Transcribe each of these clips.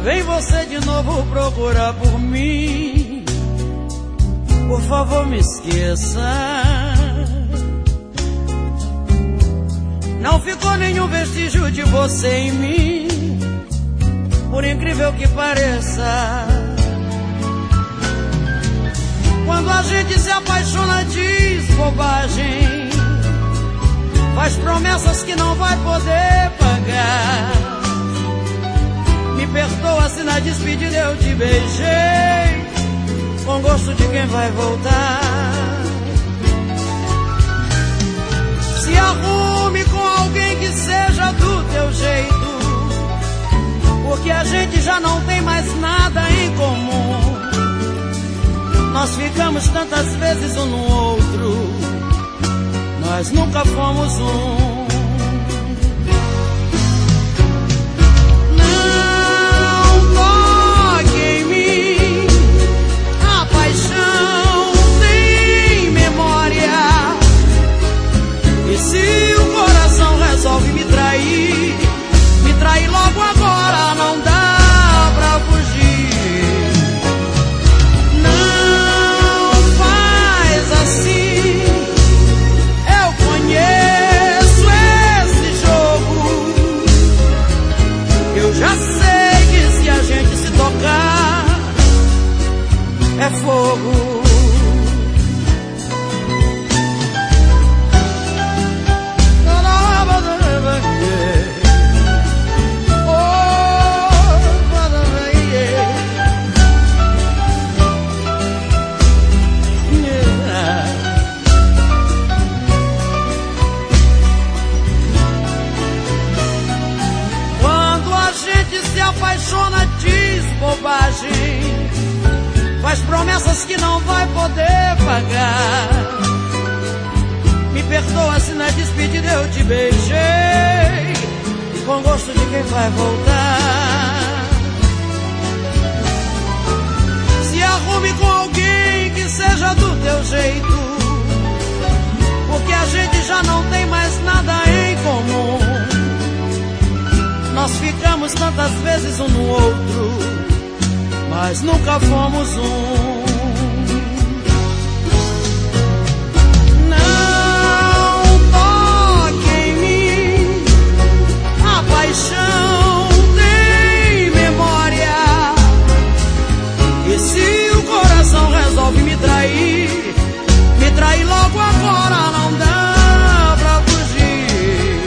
vem você de novo procurar por mim. Por favor, me esqueça. Não ficou nenhum vestígio de você em mim, por incrível que pareça. Quando a gente se apaixona, diz bobagem, faz promessas que não vai poder pagar. Me perdoa se na despedida eu te beijei com gosto de quem vai voltar. Se arrume com alguém que seja do teu jeito, porque a gente já não tem mais nada em comum. Nós ficamos tantas vezes um no outro, nós nunca fomos um. Não toque em mim, a paixão tem memória. E se o coração resolve me trair logo agora, não dá pra fugir. Não faz assim, eu conheço esse jogo. Eu já sei que se a gente se tocar é fogo. Apaixona, diz bobagem, faz promessas que não vai poder pagar. Me perdoa se na despedida eu te beijei com gosto de quem vai voltar. Se arrume com alguém que seja do teu jeito, porque a gente já não tem mais nada em comum. Nós ficamos tantas vezes um no outro, mas nunca fomos um. Não toque em mim, a paixão tem memória. E se o coração resolve me trair logo agora, não dá pra fugir.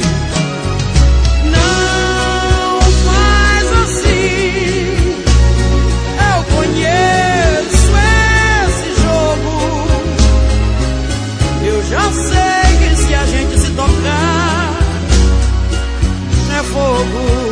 Já sei que se a gente se tocar é fogo.